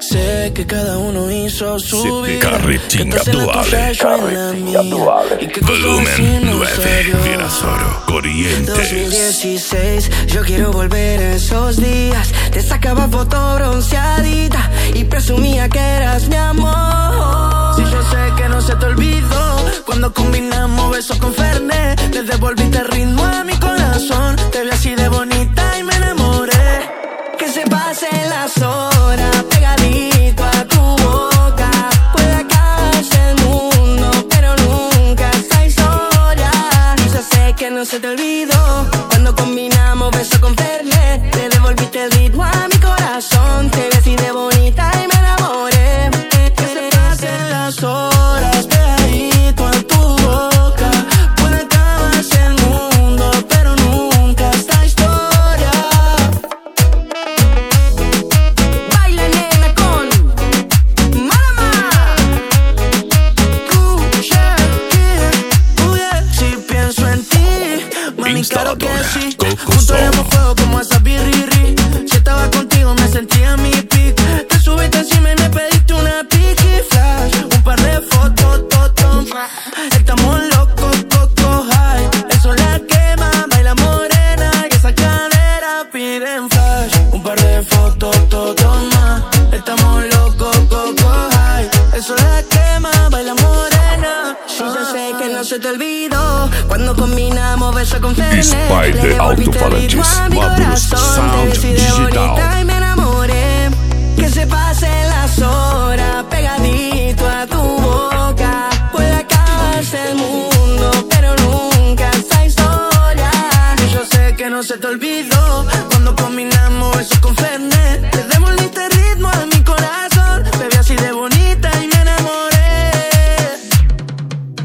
sé que cada uno hizo su vida. Carretting attuale. Volumen 9. Virasoro Corrientes. 2016, yo quiero volver a esos días. Te sacaba foto bronceadita y presumía que eras mi amor. Si yo sé que no se te olvidó, cuando combinamos besos con Fernet, le devolviste el ritmo a mi corazón. Te vi así de bonita y me enamoré. Que se pasen las horas pegadito a tu boca. Puede acabarse el mundo, pero nunca esta historia. Yo sé que no se te olvidó, cuando combinamos besos con Fernet, le devolviste el ritmo a mi corazón. Te vi así de bonita y me enamoré. Que se pasen las horas pegadito a tu boca. Puede acabarse el mundo, pero nunca esta historia. Baila nena con Malama. Si pienso en ti, mami, claro que sí. Juntos éramos fuego como esa birri. Si estaba contigo me sentía mi pic. Te subiste encima y me pediste una pic y flash. Un par de fotos, estamos locos, coco high. Eso la quema, baila morena y esa cadera piden flash. Un par de fotos, más. Estamos locos, coco high. Eso la quema, baila morena. Yo sé que no se te olvidó, cuando combinamos besos con Fernet. Spider Alto-Falantes, Mabus Sound Digital. Y me enamoré. Que se pasen las horas pegadito a tu boca. Puede acabarse el mundo, pero nunca esta historia. Yo sé que no se te olvida.